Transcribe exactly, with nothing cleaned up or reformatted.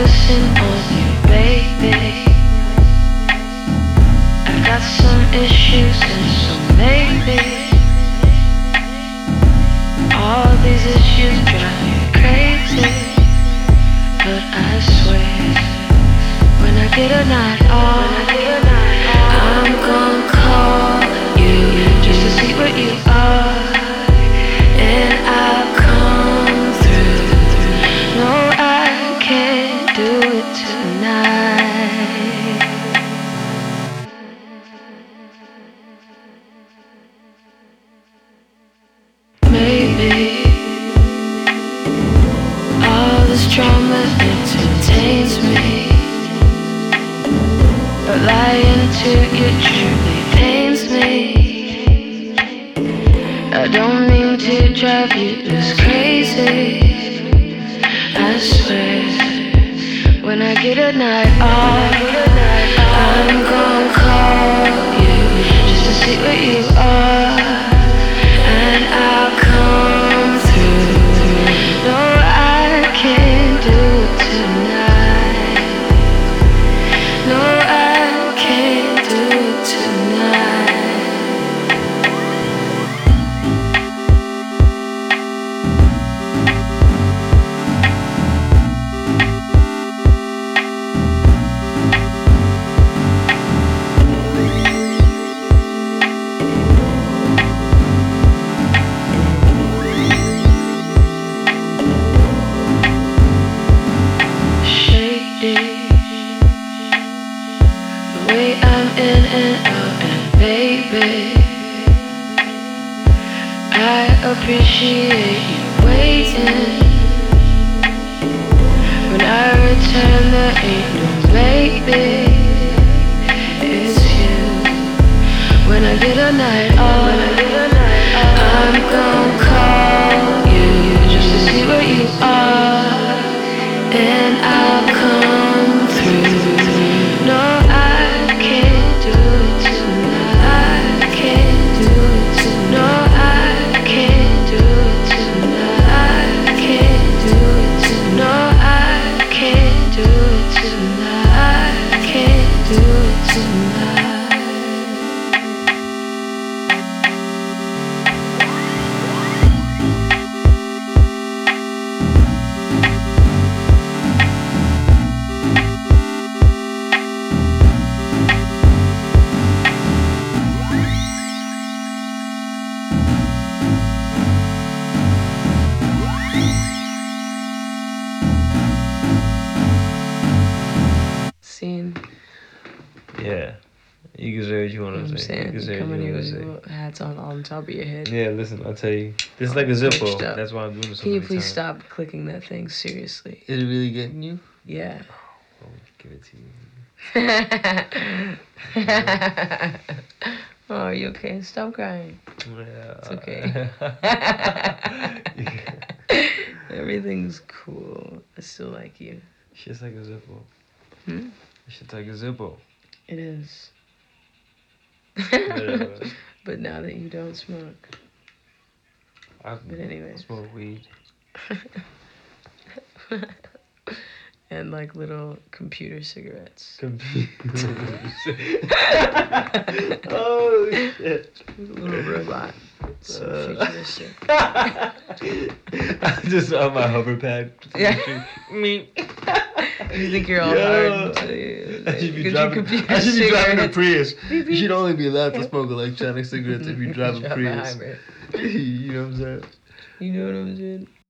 messing on you, baby. I've got some issues and so maybe all these issues drive me crazy. But I swear, when I get a night off, I'm gonna call you just to see what you are, and I'll come through. No, I can't do it tonight. Maybe all this trauma entertains me, but lying to you truly pains me. I don't mean to drive you just crazy. I swear, when I get a night off, I'm gonna call you just to see what you are, and I'll come through. No, I can't do it tonight. No, I can't do it tonight. The way I'm in and out, and baby, I appreciate you waiting. When I return, there ain't no maybe. It's you. When I get a night off, I'm gonna call you just to see where you are, and I'll come through. No, I can't do it tonight. I can't do it tonight. No, I can't do it tonight. I can't do it tonight. No, I can't do it tonight. I can't do it tonight. Scene. Yeah. You can say what you want You know to what I'm say. saying? You can say Come what in you here want with to say. your little hats on on top of your head. Yeah, listen, I'll tell you. This is like a Perched Zippo. up. That's why I'm doing this so Can you many please times. stop clicking that thing seriously? Is it really getting you? Yeah. I'll give it to you. Oh, are you okay? Stop crying. Yeah. It's okay. Everything's cool. I still like you. Shit's like a Zippo. Hmm? Shit's like a Zippo. It is. Whatever. But now that you don't smoke. I But anyways. smoke weed. And like little computer cigarettes. Computers. Oh shit. Little robot. So Uh, futuristic. I'm just on my hover pad. Yeah. Me. You think you're all Yo. hard until you. I should be get driving. your computer I should be driving a cigarettes. Prius. Beep, You beep. should only be allowed to smoke electronic cigarettes if you drive a Drive Prius. hybrid. You know what I'm saying? You know what I'm saying?